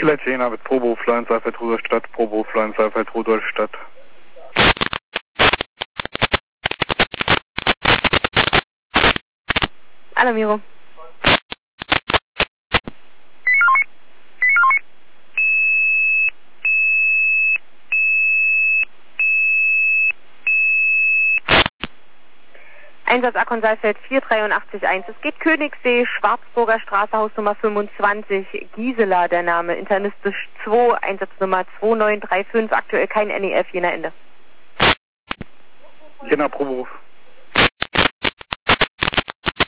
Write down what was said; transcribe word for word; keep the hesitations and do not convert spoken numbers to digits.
Kieler Jena mit Proberuf Leuen Seifert Rudolstadt, Proberuf Leuen Seifert Rudolstadt. Alamiro. Einsatz Akon Saalfeld vier drei acht eins. Es geht Königssee, Schwarzburger Straße, Hausnummer fünfundzwanzig, Gisela der Name, internistisch zwei, Einsatznummer zwei neun drei fünf, aktuell kein N E F, jener Ende. Jena Proberuf.